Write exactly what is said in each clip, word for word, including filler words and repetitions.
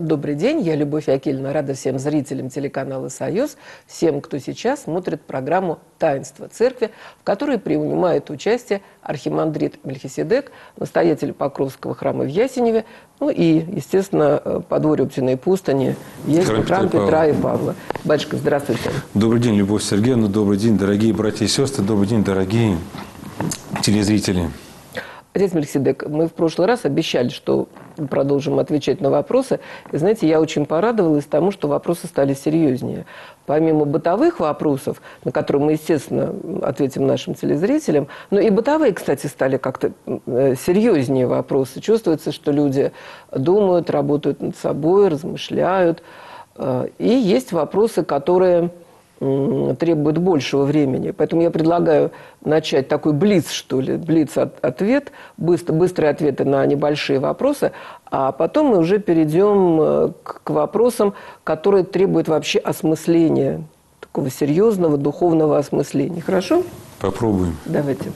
Добрый день, я Любовь Акельевна, рада всем зрителям телеканала «Союз», всем, кто сейчас смотрит программу «Таинство церкви», в которой принимает участие архимандрит Мельхиседек, настоятель Покровского храма в Ясеневе, ну и, естественно, подворье Оптиной пустыни, есть храм, храм Петра, Петра и Павла. Батюшка, здравствуйте. Добрый день, Любовь Сергеевна, добрый день, дорогие братья и сестры, добрый день, дорогие телезрители. Отец Мельхиседек, мы в прошлый раз обещали, что продолжим отвечать на вопросы. И, знаете, я очень порадовалась тому, что вопросы стали серьезнее. Помимо бытовых вопросов, на которые мы, естественно, ответим нашим телезрителям, но и бытовые, кстати, стали как-то серьезнее вопросы. Чувствуется, что люди думают, работают над собой, размышляют. И есть вопросы, которые требует большего времени. Поэтому я предлагаю начать такой блиц, что ли, блиц-ответ, быстро, быстрые ответы на небольшие вопросы, а потом мы уже перейдем к вопросам, которые требуют вообще осмысления, такого серьезного духовного осмысления. Хорошо? Попробуем. Давайте.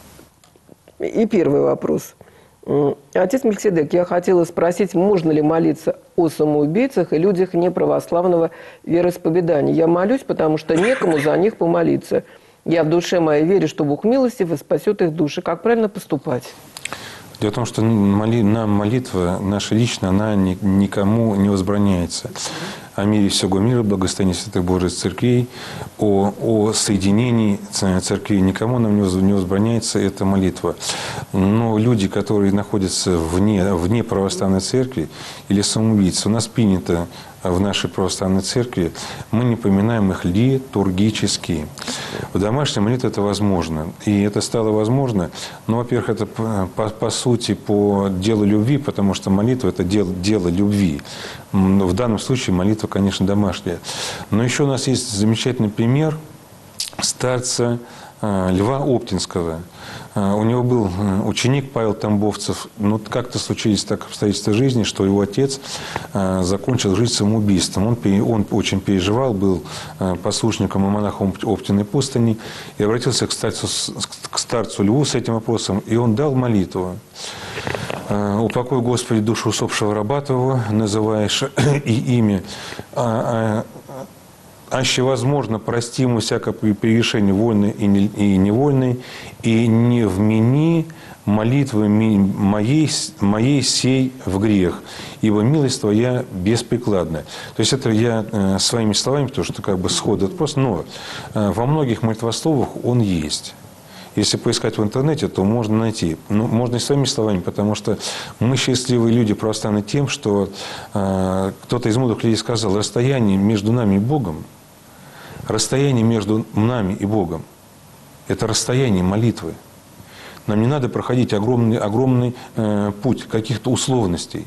И первый вопрос. Отец Мельхиседек, я хотела спросить, можно ли молиться о самоубийцах и людях неправославного вероисповедания. Я молюсь, потому что некому за них помолиться. Я в душе моей верю, что Бог милостив и спасет их души. Как правильно поступать? Дело в том, что моли, нам молитва наша личная, она ни, никому не возбраняется. О мире всего мира, благостоянии святых Божьих церквей, о, о соединении церквей никому нам не возбраняется эта молитва. Но люди, которые находятся вне, вне православной церкви или самоубийцы, у нас принято в нашей православной церкви, мы не поминаем их литургически. В домашней молитве это возможно. И это стало возможно, ну, во-первых, это по, по, по сути по делу любви, потому что молитва – это дело, дело любви. В данном случае молитва, конечно, домашняя. Но еще у нас есть замечательный пример старца Льва Оптинского. У него был ученик Павел Тамбовцев. Но как-то случились так обстоятельства жизни, что его отец закончил жизнь самоубийством. Он, он очень переживал, был послушником и монахом Оптиной пустыни и обратился к старцу, к старцу Льву с этим вопросом, и он дал молитву. «Упокой, Господи, душу усопшего раба Твоего, называешь и имя, аще возможно, прости ему всякое прегрешение вольное и невольное, и не вмени молитвы моей, моей сей в грех, ибо милость Твоя беспрекладная». То есть это я э, своими словами, потому что как бы сходу это просто, но э, во многих молитвословах он есть. Если поискать в интернете, то можно найти. Ну, можно и своими словами, потому что мы счастливые люди православные тем, что э, кто-то из мудрых людей сказал, расстояние между нами и Богом, расстояние между нами и Богом – это расстояние молитвы. Нам не надо проходить огромный, огромный э, путь каких-то условностей.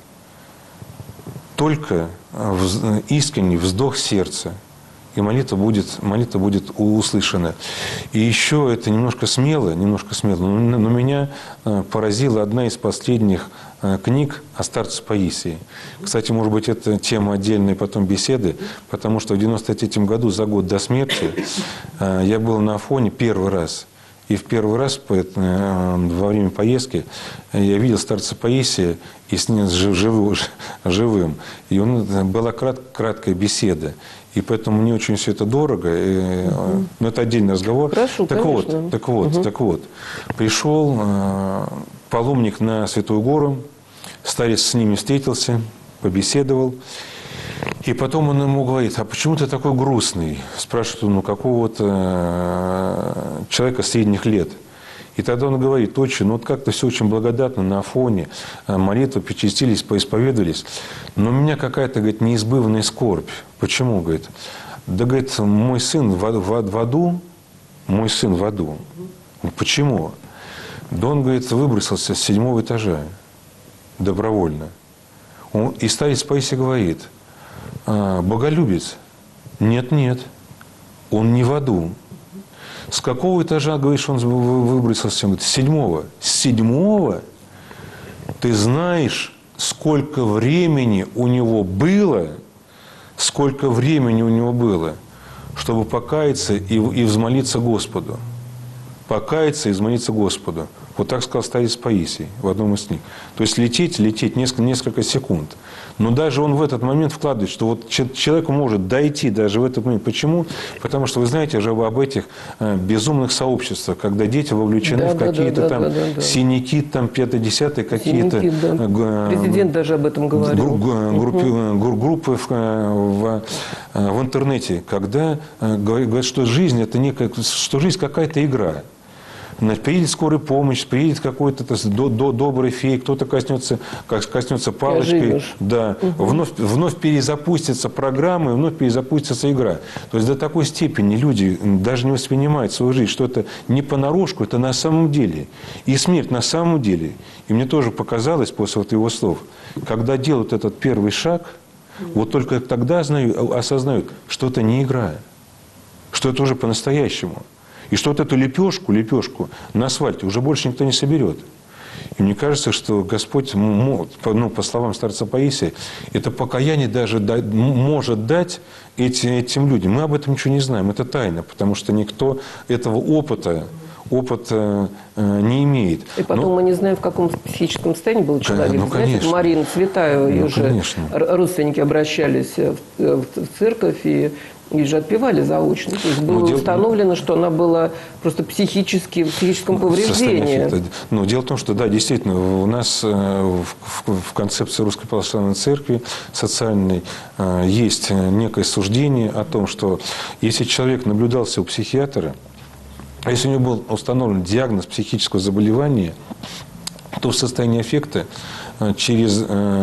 Только в, искренний вздох сердца, и молитва будет, молитва будет услышана. И еще это немножко смело, немножко смело, но, но меня э, поразила одна из последних э, книг о старце Паисии. Кстати, может быть, это тема отдельной потом беседы, потому что в девяносто третьем году, за год до смерти, э, я был на Афоне первый раз. И в первый раз во время поездки я видел старца Паисия и с ним живым. И он, была крат, краткая беседа. И поэтому мне очень все это дорого. И, угу. Но это отдельный разговор. Хорошо, так конечно. вот, так вот, угу. так вот. Пришел э, паломник на Святую Гору. Старец с ними встретился, побеседовал. И потом он ему говорит, а почему ты такой грустный? Спрашивает он у какого-то человека средних лет. И тогда он говорит, отче, ну вот как-то все очень благодатно на Афоне, молитвы причастились, поисповедовались, но у меня какая-то, говорит, неизбывная скорбь. Почему, говорит? Да, говорит, мой сын в, в, в аду, мой сын в аду. Почему? Да он, говорит, выбросился с седьмого этажа добровольно. Он, и старец Паисий говорит, боголюбец? Нет, нет, он не в аду. С какого этажа, говоришь, он выбросился? Он говорит, с седьмого. С седьмого? Ты знаешь, сколько времени у него было, сколько времени у него было, чтобы покаяться и, и взмолиться Господу. Покаяться и взмолиться Господу. Вот так сказал старец Паисий в одном из книг. То есть лететь, лететь несколько, несколько секунд. Но даже он в этот момент вкладывает, что вот человек может дойти даже в этот момент. Почему? Потому что вы знаете же об этих безумных сообществах, когда дети вовлечены да, в какие-то да, да, там да, да, да. синяки, там пятое-десятое, какие-то... Да. Президент даже об этом говорил. Группы, угу. группы в, в, в интернете, когда говорят, что жизнь это некая, что жизнь какая-то игра. Приедет скорая помощь, приедет какой-то до, до, добрый фей, кто-то коснется, коснется палочкой, да, угу. вновь, вновь перезапустится программа, и вновь перезапустится игра. То есть до такой степени люди даже не воспринимают свою жизнь, что это не понарошку, это на самом деле. И смерть на самом деле. И мне тоже показалось после вот его слов, когда делают этот первый шаг, вот только тогда осознают, что это не игра, что это уже по-настоящему. И что вот эту лепешку, лепешку на асфальте уже больше никто не соберет. И мне кажется, что Господь, ну, по словам старца Паисия, это покаяние даже может дать этим людям. Мы об этом ничего не знаем, это тайна, потому что никто этого опыта, опыта не имеет. И потом Но... мы не знаем, в каком психическом состоянии был человек. Ну, Знаете, Марина Цветаева, ее ну, же конечно. родственники обращались в церковь и... И же отпевали заочно. То есть было ну, установлено, дел... что она была просто психически, в психическом повреждении. Ну, дело в том, что, да, действительно, у нас в, в концепции Русской Православной Церкви социальной есть некое суждение о том, что если человек наблюдался у психиатра, а если у него был установлен диагноз психического заболевания, то в состоянии аффекта через...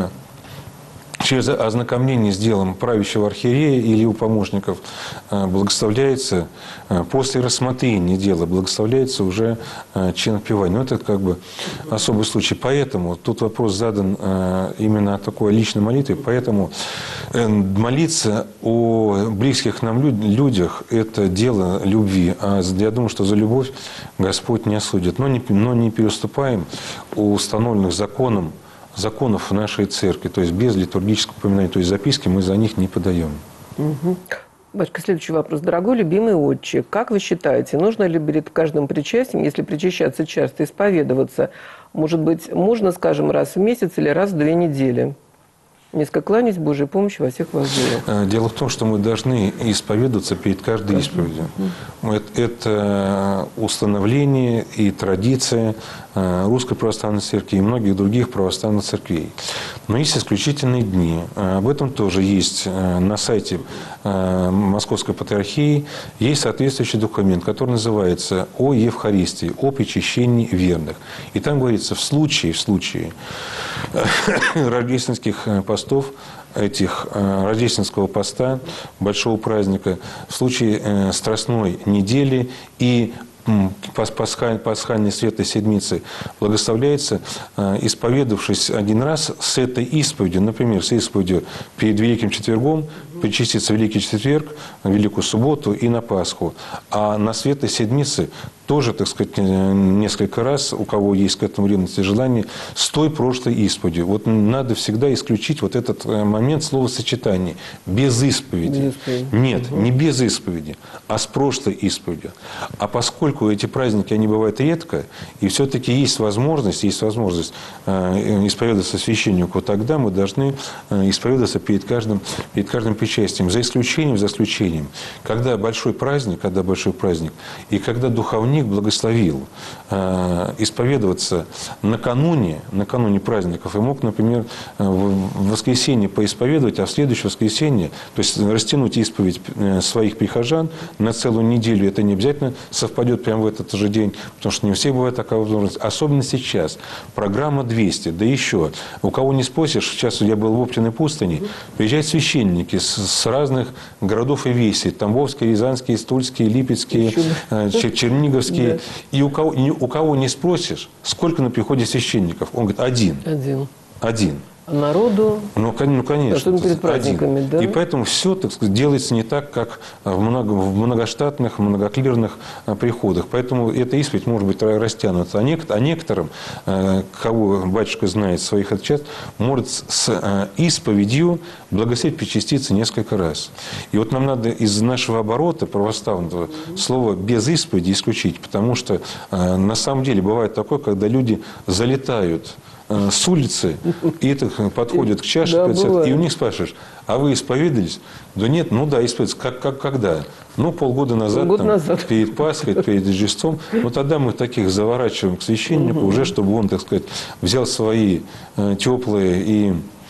Через ознакомление с делом правящего архиерея или его помощников благословляется, после рассмотрения дела, благословляется уже чин отпевания. Вот это как бы особый случай. Поэтому тут вопрос задан именно о такой личной молитве. Поэтому молиться о близких нам людях – это дело любви. А я думаю, что за любовь Господь не осудит. Но не, но не переступаем у установленных законом законов нашей церкви, то есть без литургического упоминания, то есть записки мы за них не подаем. Угу. Батюшка, следующий вопрос. Дорогой любимый отче, как вы считаете, нужно ли перед каждым причастием, если причащаться часто, исповедоваться? Может быть, можно, скажем, раз в месяц или раз в две недели? Низко кланяюсь, Божьей помощи во всех воззрениях. Дело в том, что мы должны исповедоваться перед каждой исповедью. Это установление и традиция Русской Православной Церкви и многих других православных церквей. Но есть исключительные дни. Об этом тоже есть на сайте Московской Патриархии. Есть соответствующий документ, который называется «О Евхаристии, о причащении верных». И там говорится, в случае, в случае рождественских постов, этих рождественского поста, большого праздника, в случае Страстной недели и пасхальной светлой седмицы благословляется, исповедавшись один раз с этой исповедью, например, с исповедью перед Великим Четвергом, причаститься Великий Четверг, Великую Субботу и на Пасху. А на светлой седмице тоже, так сказать, несколько раз, у кого есть к этому ревность и желание, с той прошлой исповедью. Вот надо всегда исключить вот этот момент словосочетания. Без исповеди. Без исповеди. Нет, угу. не без исповеди, а с прошлой исповедью. А поскольку эти праздники, они бывают редко, и все-таки есть возможность, есть возможность исповедоваться священнику, тогда мы должны исповедоваться перед каждым, перед каждым причастием. За исключением, за исключением, когда большой праздник, когда большой праздник, и когда духовник благословил э, исповедоваться накануне, накануне праздников, и мог, например, в воскресенье поисповедовать, а в следующее воскресенье, то есть растянуть исповедь своих прихожан на целую неделю. Это не обязательно совпадет прямо в этот же день, потому что не у всех бывает такая возможность. Особенно сейчас. Программа двести. Да еще, у кого не спросишь, сейчас я был в Оптиной пустыне, приезжают священники с, с разных городов и весей. Тамбовские, Рязанские, Тульские, Липецкие, э, Черниговские. Да. И у кого, у кого не спросишь, сколько на приходе священников? Он говорит, один. Один. Один. А народу? Ну, ну конечно. Особенно перед праздниками, один. да? И поэтому все, так сказать, делается не так, как в, много, в многоштатных, многоклирных а, приходах. Поэтому эта исповедь может быть растянута. А, нек, а некоторым, а, кого батюшка знает своих отчет, может с а, исповедью благословить причаститься несколько раз. И вот нам надо из нашего оборота православного слова «без исповеди» исключить. Потому что а, на самом деле бывает такое, когда люди залетают с улицы, и это подходят к чаше, да, и у них спрашиваешь, а вы исповедались? Да нет, ну да, исповедались. Как, как, когда? Ну, полгода назад, там, назад. перед Пасхой, перед Рождеством. Ну, тогда мы таких заворачиваем к священнику, угу. уже, чтобы он, так сказать, взял свои э, теплые и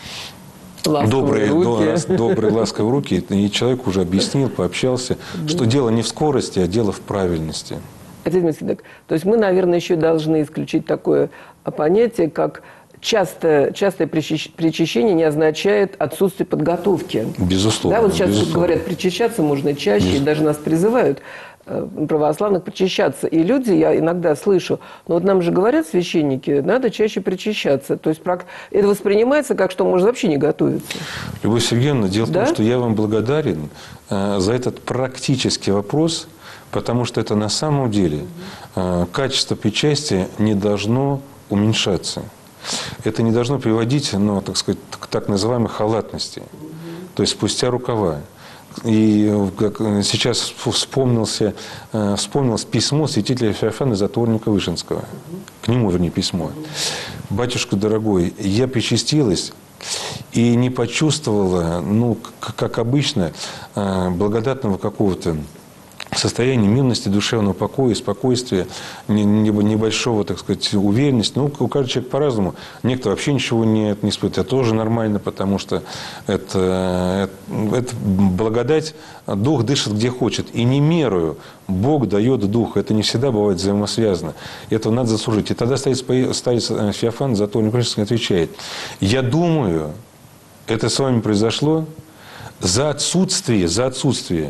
добрые, до, добрые ласковые руки, и человек уже объяснил, пообщался, да. что дело не в скорости, а дело в правильности. То есть мы, наверное, еще должны исключить такое понятие, как частое, частое причащение не означает отсутствие подготовки. Безусловно. Да, вот сейчас безусловно. говорят, причащаться можно чаще, безусловно. И даже нас призывают православных причащаться. И люди, я иногда слышу, ну вот нам же говорят священники, надо чаще причащаться. То есть это воспринимается как, что можно вообще не готовиться. Любовь Сергеевна, дело да? в том, что я вам благодарен э, за этот практический вопрос, потому что это на самом деле э, качество причастия не должно уменьшаться. Это не должно приводить, ну, так сказать, к так называемой халатности, то есть спустя рукава. И как сейчас вспомнился, вспомнилось письмо святителя Феофана Затворника Вышинского. К нему, вернее, письмо. «Батюшка дорогой, я причастилась и не почувствовала, ну, как обычно, благодатного какого-то состояние мирности, душевного покоя, спокойствия, небольшого, так сказать, уверенности. Ну, у каждого человека по-разному. Некоторые вообще ничего не, не испытывают. Это тоже нормально, потому что это, это, это благодать, Дух дышит где хочет. И не мерою Бог дает Дух. Это не всегда бывает взаимосвязано. Этого надо заслужить. И тогда старец, старец Феофан Затворник Вышинский отвечает: я думаю, это с вами произошло за отсутствие, за отсутствие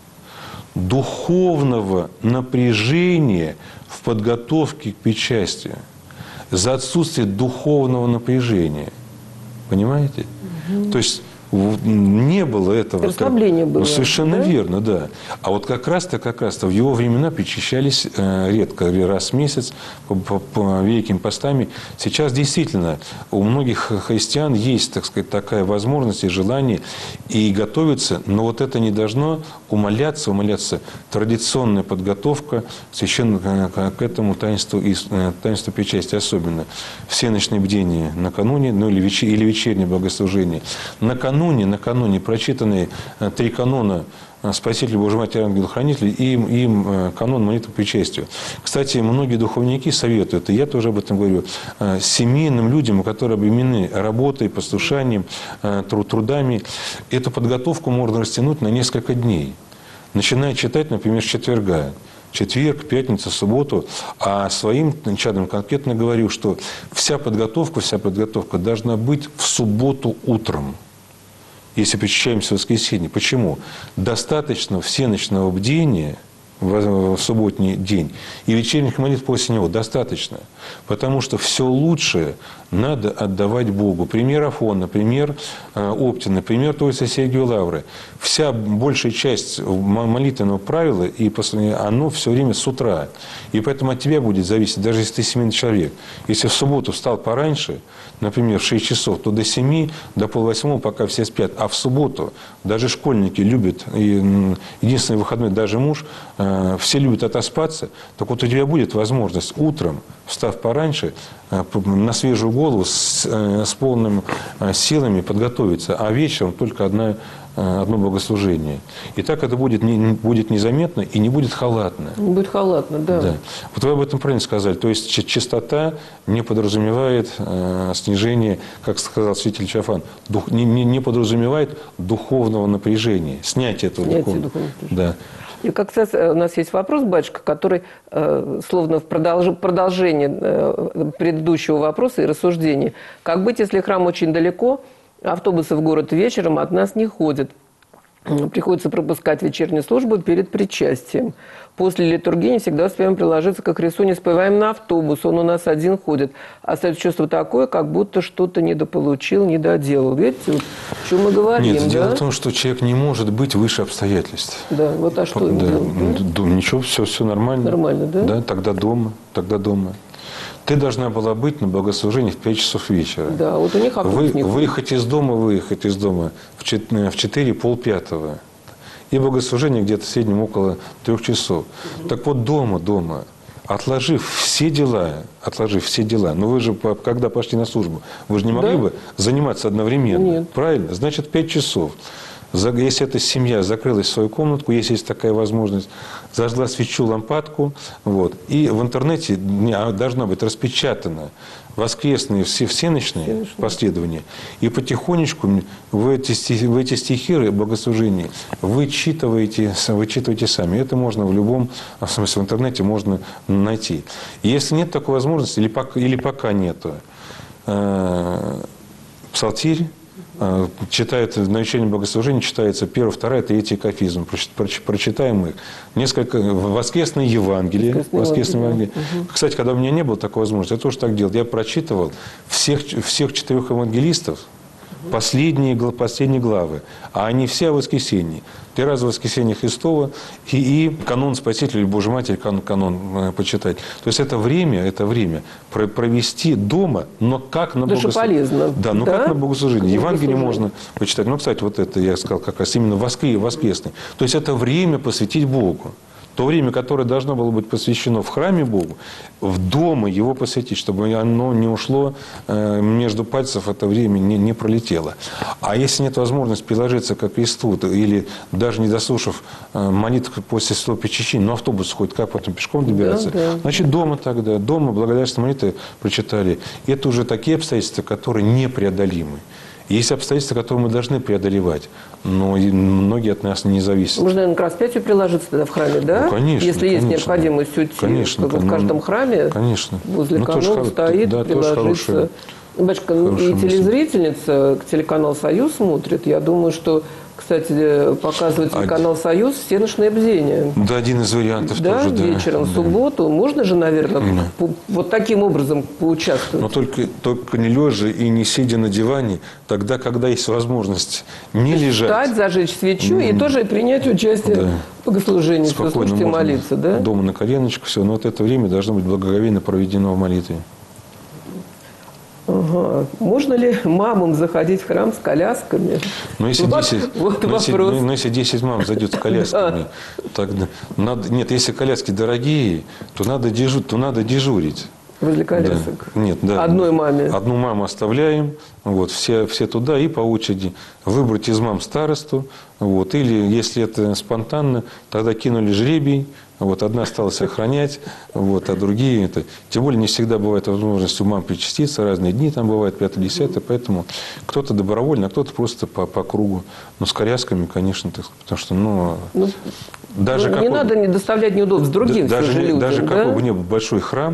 духовного напряжения в подготовке к причастию, за отсутствие духовного напряжения. Понимаете? Угу. То есть не было этого. Расслабление было. Ну, совершенно да? верно, да. А вот как раз-то, как раз-то в его времена причащались э, редко, раз в месяц, по, по, по великим постами. Сейчас действительно у многих христиан есть, так сказать, такая возможность и желание и готовиться, но вот это не должно умаляться, умаляться традиционная подготовка священно к этому таинству, и таинству причастия особенно. Всеночные бдения накануне, ну или, вечер, или вечернее богослужение. Накануне Накануне, накануне прочитаны три канона Спасителя Божьей Матери, Ангела-Хранителя и им, им канон молитвы причастию. Кстати, многие духовники советуют, и я тоже об этом говорю, семейным людям, которые обременены работой, послушанием, трудами, эту подготовку можно растянуть на несколько дней. Начиная читать, например, с четверга. Четверг, пятница, субботу. А своим чадам конкретно говорю, что вся подготовка, вся подготовка должна быть в субботу утром. Если причащаемся в воскресенье. Почему? Достаточно всеночного бдения в субботний день и вечерних молитв после него. Достаточно. Потому что все лучшее надо отдавать Богу. Пример Афона, пример Оптина, пример Троицы Сергия Лавры. Вся большая часть молитвенного правила, и оно все время с утра. И поэтому от тебя будет зависеть, даже если ты семейный человек. Если в субботу встал пораньше, например, в шесть часов, то до семи, до полвосьмого, пока все спят. А в субботу даже школьники любят, и единственный выходной даже муж, все любят отоспаться. Так вот у тебя будет возможность утром, встав пораньше, на свежую голову, с, с полными силами подготовиться. А вечером только одна, одно богослужение. И так это будет, не, будет незаметно и не будет халатно. Не будет халатно, да. да. Вот вы об этом правильно сказали. То есть чистота не подразумевает э, снижение, как сказал святитель Феофан, дух, не, не, не подразумевает духовного напряжения, снятие этого снятие духовного. духовного Да. И как раз у нас есть вопрос, батюшка, который э, словно в продолж... продолжение э, предыдущего вопроса и рассуждения. Как быть, если храм очень далеко, автобусы в город вечером от нас не ходят? Приходится пропускать вечернюю службу перед причастием. После литургии не всегда успеваем приложиться ко Христу, не успеваем на автобус, он у нас один ходит. Остается чувство такое, как будто что-то недополучил, недоделал. Видите, вот, о чем мы говорим, Нет, да? дело в том, что человек не может быть выше обстоятельств. Да, вот а что да, ему делать, да? Ничего, все, все нормально. Нормально, да? Да, тогда дома, тогда дома. Ты должна была быть на богослужении в пять часов вечера. Да, вот у них Вы, автобус не ходит. выехать из дома, выехать из дома в четыре, полпятого. И богослужение где-то в среднем около трех часов. Угу. Так вот, дома, дома, отложив все дела, отложив все дела, но вы же, когда пошли на службу, вы же не могли да? бы заниматься одновременно. Нет. Правильно? Значит, пять часов. Если эта семья закрылась в свою комнатку, если есть такая возможность, зажгла свечу, лампадку, вот, и в интернете должно быть распечатано воскресные все всеночные, всеночные последования, и потихонечку в эти, стихи, в эти стихи богослужения вычитываете, вычитываете сами. Это можно в любом, в смысле в интернете можно найти. Если нет такой возможности, или пока, или пока нету, э, псалтирь, читает, на вечернем богослужении читается первая, вторая, третья кафизм. Прочитаем их. Несколько воскресные Евангелия. Воскресные воскресные Евангелия. Евангелия. Угу. Кстати, когда у меня не было такой возможности, я тоже так делал. Я прочитывал всех, всех четырех евангелистов, угу. последние, последние главы. А они все о воскресении. Три раза воскресение Христово и, и канон Спасителя или Божьей Матери, канон, канон э, почитать. То есть это время, это время провести дома, но как на богослужении. Да, но да? как на богослужении. Евангелие можно почитать. Ну, кстати, вот это я сказал как раз именно воскресный. То есть это время посвятить Богу. То время, которое должно было быть посвящено в храме Богу, в дома его посвятить, чтобы оно не ушло между пальцев, это время не, не пролетело. А если нет возможности приложиться ко кресту, или даже не дослушав молитву после слова-причащения, но автобус ходит, как потом пешком добираться, да, да. значит, дома тогда, дома благодарственные молитвы прочитали. Это уже такие обстоятельства, которые непреодолимы. Есть обстоятельства, которые мы должны преодолевать, но многие от нас не зависят. Можно, наверное, к распятию приложиться тогда в храме, да? Ну, конечно. Если конечно, есть необходимость уйти, конечно, чтобы в каждом храме конечно. возле ну, канала стоит, да, приложиться. Батюшка, и телезрительница телеканал «Союз» смотрит. Я думаю, что, кстати, показывает телеканал «Союз» всеночное бдение. Да, один из вариантов да, тоже. Да, вечером, в субботу. Можно же, наверное, да. по, вот таким образом поучаствовать. Но только, только не лежа и не сидя на диване, тогда, когда есть возможность не лежать. Встать, зажечь свечу mm. и тоже принять участие да. в богослужении, слушать и молиться. Да? Дома на коленочку, все. Но вот это время должно быть благоговейно проведено в молитве. Ага. Можно ли мамам заходить в храм с колясками? Ну, если, вот, десять, вот ну, если, ну, если десять мам зайдет с колясками, тогда надо, нет, если коляски дорогие, то надо дежурить. То надо дежурить. Возле колясок? Да. Нет, да. Одной маме? Одну маму оставляем, вот, все, все туда и по очереди. Выбрать из мам старосту, вот, или, если это спонтанно, тогда кинули жребий. Вот, одна осталась охранять, вот, а другие... Это, тем более не всегда бывает возможность у мам причаститься, разные дни там бывают, пятое-десятое, поэтому кто-то добровольно, а кто-то просто по, по кругу. Но с колясками, конечно, так, потому что, ну... ну даже ну, какой, не надо не доставлять неудобств другим да, даже, людям, даже да? какой бы ни был большой храм,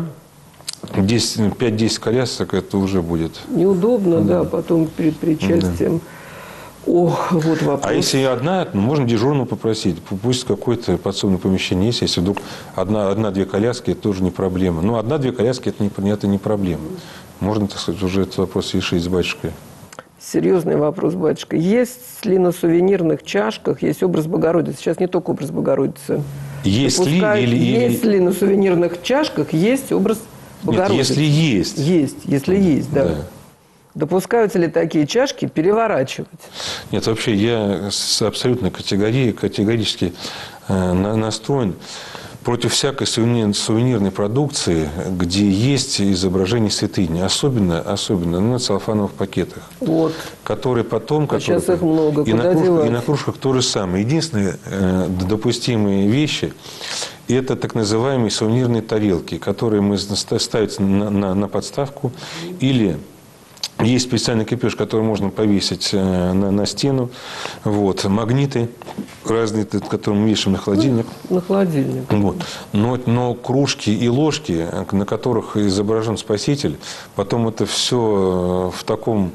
пять-десять колясок, это уже будет... Неудобно, да, да потом перед причастием... Да. Ох, вот вопрос. А если одна, ну, можно дежурного попросить. Пусть какое-то подсобное помещение есть. Если вдруг одна, одна-две коляски, это тоже не проблема. Ну, одна-две коляски, это не, это не проблема. Можно, так сказать, уже этот вопрос решить с батюшкой. Серьезный вопрос, батюшка. Есть ли на сувенирных чашках есть образ Богородицы? Сейчас не только образ Богородицы. Есть ли или... Есть ли на сувенирных чашках есть образ Богородицы? Нет, если есть. Есть, если да. есть, да. да. Допускаются ли такие чашки переворачивать? Нет, вообще я абсолютно категори, категорически э, настроен против всякой сувенирной продукции, где есть изображение святыни, особенно, особенно на целлофановых пакетах, вот. которые потом... А которые, сейчас их много, и, на кружках, и на кружках то же самое. Единственные э, допустимые вещи – это так называемые сувенирные тарелки, которые мы ставятся на, на, на подставку или... Есть специальный крепеж, который можно повесить на, на стену. Вот. Магниты разные, которые мы вешаем на холодильник. Ну, на холодильник. Вот. Но, но кружки и ложки, на которых изображен Спаситель, потом это все в таком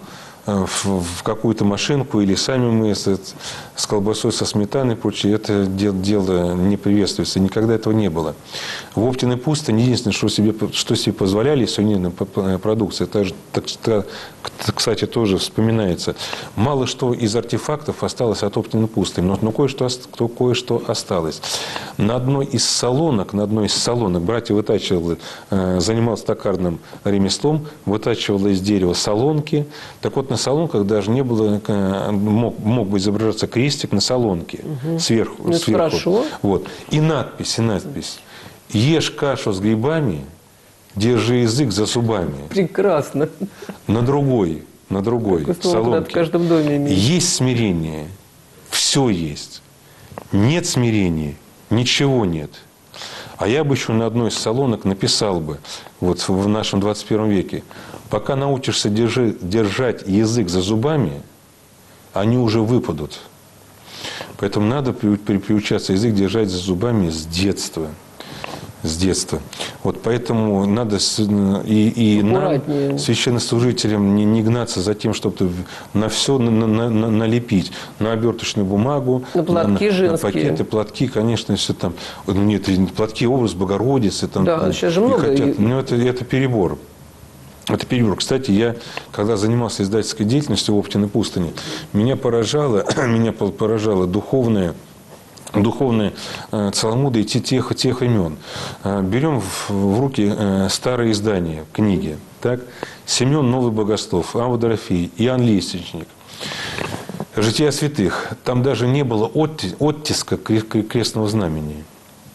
в, в какую-то машинку, или сами мы с, с колбасой, со сметаной и прочее, это дело, дело не приветствуется. Никогда этого не было. В Оптиной пустыне единственное, что себе, что себе позволяли сувенирная продукция, это, это, кстати, тоже вспоминается. Мало что из артефактов осталось от Оптиной пустыни, но, но кое-что, кое-что осталось. На одной из салонок, на одной из салонок братья вытачивали, э, занимался токарным ремеслом, вытачивало из дерева солонки. Так вот, на солонках даже не было, э, мог, мог бы изображаться крестик на солонке, угу. сверху. Ну, сверху. Хорошо. Вот. И надпись, и надпись. Ешь кашу с грибами, держи язык за зубами. Прекрасно. На другой, на другой солонке. В каждом доме иметь. Есть смирение, все есть. Нет смирения, ничего нет. А я бы еще на одной из салонок написал бы, вот в нашем двадцать первом веке, пока научишься держи, держать язык за зубами, они уже выпадут. Поэтому надо при, при, приучаться язык держать за зубами с детства. С детства. Вот поэтому надо и, и нам, священнослужителям, не, не гнаться за тем, чтобы на все на, на, на, налепить. На оберточную бумагу, на платки на, женские. На пакеты, платки, конечно, все там. Нет, платки, образ Богородицы. Там, да, там, сейчас же много. Хотят, но это, это перебор. Это перебор. Кстати, я, когда занимался издательской деятельностью в Оптиной пустыне, меня поражало, меня поражало духовное, духовные э, целомудрие тех, тех времен. Э, берем в, в руки э, старые издания, книги. Так? Семен Новый Богослов, Ава Дорофей, Иоанн Лестничник. Жития святых. Там даже не было отти, оттиска крестного знамения.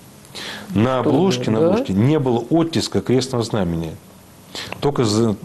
На обложке, на обложке не было оттиска крестного знамения. Только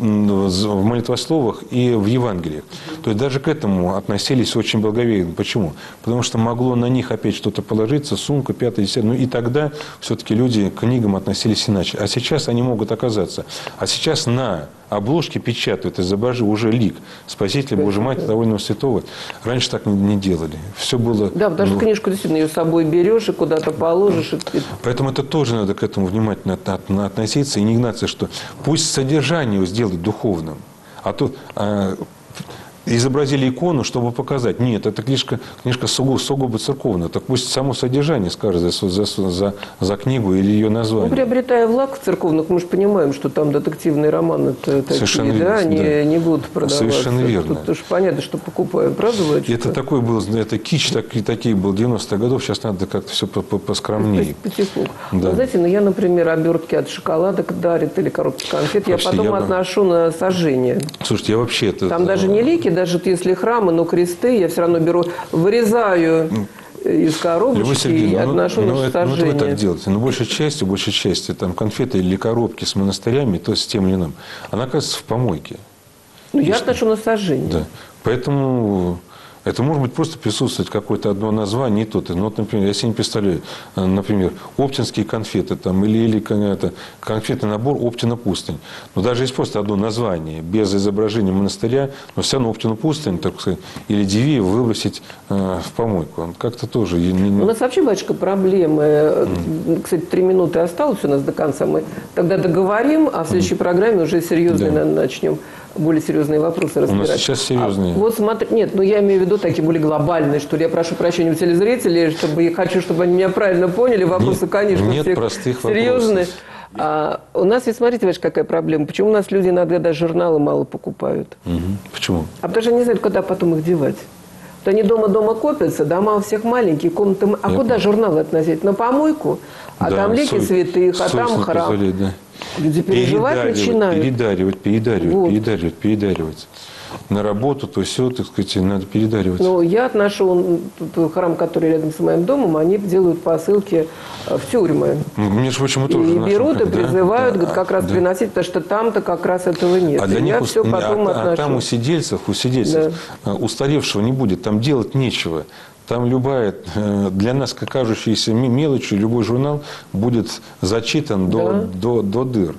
в молитвословах и в Евангелиях. То есть даже к этому относились очень благоверно. Почему? Потому что могло на них опять что-то положиться, сумка, пятая, десятая. Ну и тогда все-таки люди к книгам относились иначе. А сейчас они могут оказаться. А сейчас на обложке печатают, изображая уже лик Спасителя, Божьей Матери, довольно святого. Раньше так не делали. Все было... Да, потому что ну, книжку действительно ее с собой берешь и куда-то положишь. И... Поэтому это тоже надо к этому внимательно относиться и не гнаться, что пусть содержание его сделать духовным. А то а, изобразили икону, чтобы показать. Нет, это книжка, книжка сугубо, сугубо церковная. Так пусть само содержание скажет за, за, за, за книгу или ее название. Ну, приобретая влаг в церковных, мы же понимаем, что там детективные романы такие, верно, да, они да. не будут продаваться. Совершенно верно. Тут уж понятно, что покупаем. Правда, Владимир? Это такой был, это кич, так, такие был девяностых годов, сейчас надо как-то все поскромнее. Потихоньку. Да. Вы знаете, ну я, например, обертки от шоколадок дарит или коробки конфет, я потом я отношу бы... на сожжение. Слушайте, я вообще это... Там даже не лики, даже если храмы, но кресты, я все равно беру, вырезаю из коробочки и ну, отношу ну, на это, сожжение. Ну, это вы так делаете. Но большей частью, большей частью там, конфеты или коробки с монастырями, то с тем или иным, она оказывается в помойке. Ну, я отношу на сожжение. Да. Поэтому... Это может быть просто присутствовать какое-то одно название и то-то. Ну, вот, например, я себе не представляю, например, оптинские конфеты там, или, или конфетный набор Оптина пустынь. Но даже есть просто одно название, без изображения монастыря, но все равно Оптину пустынь, так сказать, или Дивеево выбросить э, в помойку. Он как-то тоже... Не, не... У нас вообще, батюшка, проблемы. Mm. Кстати, три минуты осталось у нас до конца. Мы тогда договорим, а в следующей mm. программе уже серьезные, да. наверное, начнем. Более серьезные вопросы разбирать. У нас сейчас серьезные. А, вот смотри, нет, ну я имею в виду такие более глобальные, что ли. Я прошу прощения у телезрителей, чтобы я хочу, чтобы они меня правильно поняли. Вопросы, нет, конечно, нет всех простых серьезные. А, у нас, ведь смотрите, видишь, какая проблема. Почему у нас люди иногда даже журналы мало покупают? Угу. Почему? А потому что они не знают, куда потом их девать. Вот они дома-дома копятся, дома у всех маленькие, комнаты... А я куда журналы относить? На помойку? А да, там лики святых, а там храм. Да. Люди переживать начинают. Передаривать, передаривать, вот. передаривать, передаривать. На работу, то все, так сказать, надо передаривать. Ну, я отношу храм, который рядом с моим домом, они делают посылки в тюрьмы. Между прочим, мы тоже. И берут и призывают, да, говорят, как раз да. приносить, потому что там-то как раз этого нет. А для них, я все потом а, а там у сидельцев, у сидельцев да. устаревшего не будет, там делать нечего. Там любая, для нас кажущаяся мелочью, любой журнал будет зачитан да. до, до, до дыр.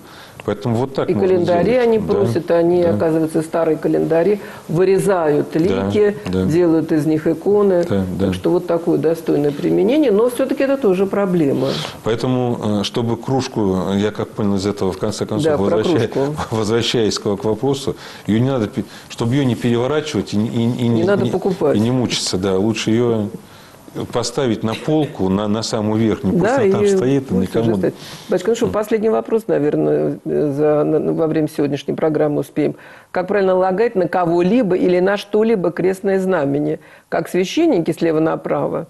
Поэтому вот так И можно календари делать. они Да, просят, они, да. оказывается, старые календари, вырезают лики, Да, да. делают из них иконы. Да, да. Так что вот такое достойное применение, но все-таки это тоже проблема. Поэтому, чтобы кружку, я как понял из этого, в конце концов, Да, про возвращаясь, кружку. возвращаясь к к вопросу, ее не надо, пи- чтобы ее не переворачивать и, и- и Не надо покупать. и не мучиться, да, лучше ее поставить на полку, на, на самую верхнюю, пусть Да, она там и стоит, и пусть никому... уже стоит. Батюшка, ну что, последний вопрос, наверное, за, на- во время сегодняшней программы успеем. Как правильно налагать на кого-либо или на что-либо крестное знамение? Как священники слева направо?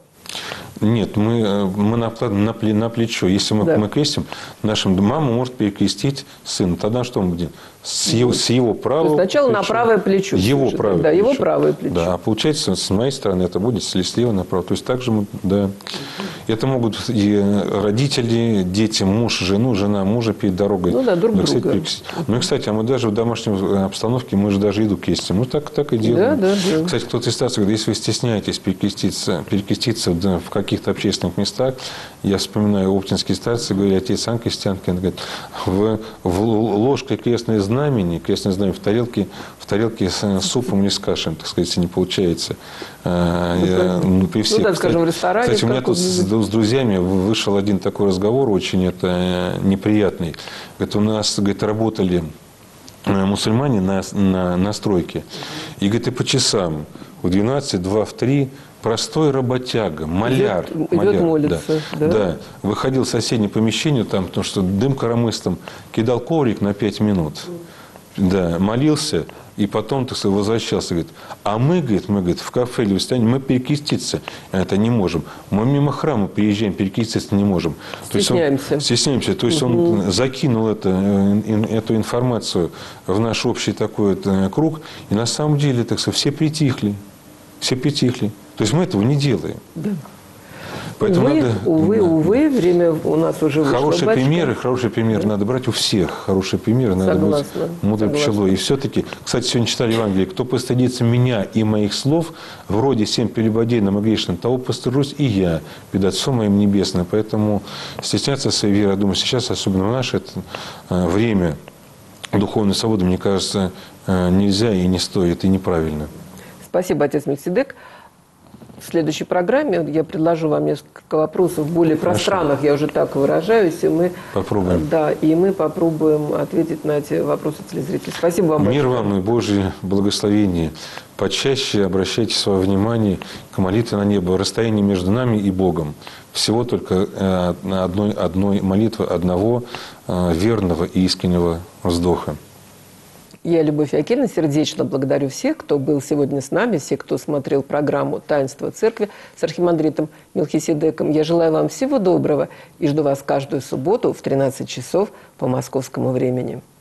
Нет, мы, мы на, на, пле- на плечо. Если мы, Да. мы крестим, нашим маму может перекрестить сын. Тогда что мы будем? С его, с его правого То есть сначала на плеча. правое плечо. Его слушай, правое да, плечо. его правое плечо. Да, а получается, с моей стороны это будет слева направо. То есть также мы, да. Это могут и родители, дети, муж, жену, жена, мужа перед дорогой. Ну да, друг кстати, друга. перекрестить. Ну и, кстати, а мы даже в домашней обстановке, мы же даже еду крестим. Мы так, так и делаем. Да, да, да. Кстати, кто-то из старцев говорит, если вы стесняетесь перекреститься, перекреститься в в каких-то общественных местах, я вспоминаю оптинские старцы, говорили, отец Ан Крестьянкин, говорит, в, в ложкой крестное знамени, крестное знамение в тарелке, в тарелке с супом не с кашей, так сказать, не получается. А, я, ну, при всех, да, кстати, скажем, в ресторане Кстати, у меня тут с, с друзьями вышел один такой разговор, очень это неприятный. Говорит, у нас, говорит, работали мусульмане на, на, на стройке. И, говорит, и по часам в двенадцать, два, в три простой работяга, маляр. Идет, маляр идет молиться. Да, Да. да. Выходил в соседнее помещение, там, потому что дым коромыслом, кидал коврик на пять минут. Да, молился. И потом, так сказать, возвращался, говорит, а мы, говорит, мы, говорит, в кафе или в ресторане, мы перекреститься это не можем. Мы мимо храма приезжаем, перекреститься не можем. Стесняемся. То есть он, стесняемся. То есть угу. он закинул это, эту информацию в наш общий такой вот круг, и на самом деле, так сказать, все притихли. Все притихли. То есть мы этого не делаем. Да. Поэтому увы, надо, увы, да. увы, время у нас уже вышло. Хорошие батюшка. примеры, хорошие примеры да. надо брать у всех. Хорошие примеры надо Согласна. быть мудрой пчелой. И все-таки, кстати, сегодня читали Евангелие, кто постыдится меня и моих слов, вроде всем прелюбодейным и грешным, того постыжусь и я перед Отцом моим Небесным. Поэтому стесняться своей веры, я думаю, сейчас, особенно в наше это, время духовной свободы, мне кажется, нельзя и не стоит, и неправильно. Спасибо, отец Мельхиседек. В следующей программе я предложу вам несколько вопросов более Хорошо. пространных, я уже так выражаюсь, и мы попробуем. Да, и мы попробуем ответить на эти вопросы телезрителей. Спасибо вам Мир большое. вам и Божье благословение. Почаще обращайте свое внимание к молитве на небо. Расстояние между нами и Богом. Всего только одной, одной молитвы, одного верного и искреннего вздоха. Я, Любовь Якельевна, сердечно благодарю всех, кто был сегодня с нами, всех, кто смотрел программу «Таинство Церкви» с архимандритом Мелхиседеком. Я желаю вам всего доброго и жду вас каждую субботу в тринадцать часов по московскому времени.